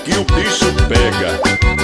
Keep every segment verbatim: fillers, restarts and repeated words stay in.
que o bicho pega.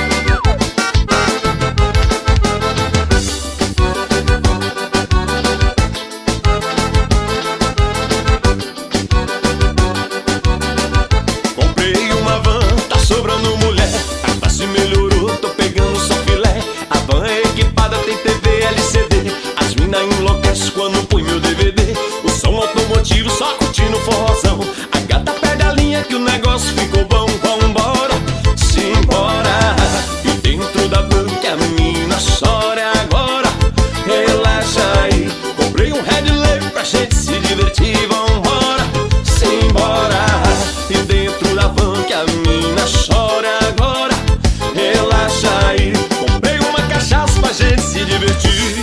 Comprei uma van, tá sobrando mulher. A classe melhorou, tô pegando só filé. A van é equipada, tem T V L C D. As mina enlouquecem quando põe meu D V D. O som automotivo só curtindo forrozão. A gata pega a linha que o negócio ficou bom. Vambora, simbora. E dentro da van que a mina chora agora. Relaxa aí, comprei um Red Label pra gente se divertir. Vambora, simbora. E dentro da van que a mina chora agora. Relaxa aí, comprei uma cachaça pra gente se divertir.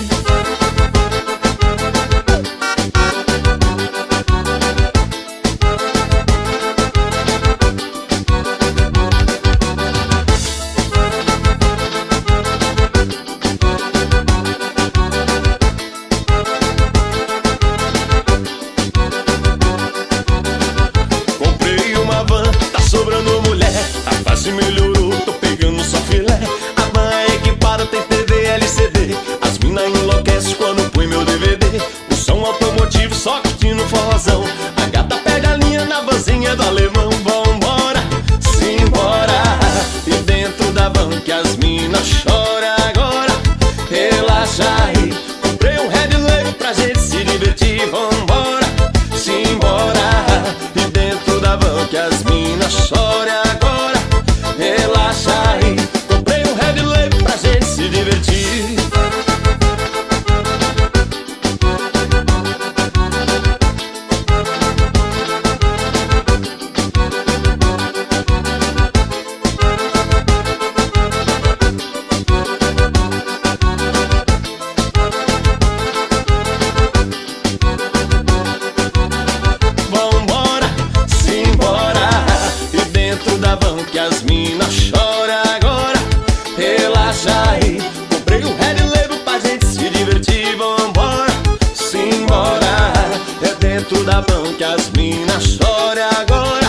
Sobrando mulher, a fase melhorou, tô pegando só filé. A van é equipada, tem T V L C D. As mina enlouquecem quando põe meu D V D. O som automotivo só curtindo forrozão. A gata pega a linha na vanzinha do alemão. Vambora, simbora. E dentro da van que as mina chora agora. Relaxa aí, comprei um Red Label pra gente se divertir. Vambora, simbora. E dentro da van que as mina chora agora. Relaxa aí, comprei um Red Label pra gente se divertir. Vambora, simbora. E dentro da van que as mina chora agora. Relaxa aí, comprei um Red Label pra gente se divertir. Vambora, simbora. É dentro da van que as mina chora agora.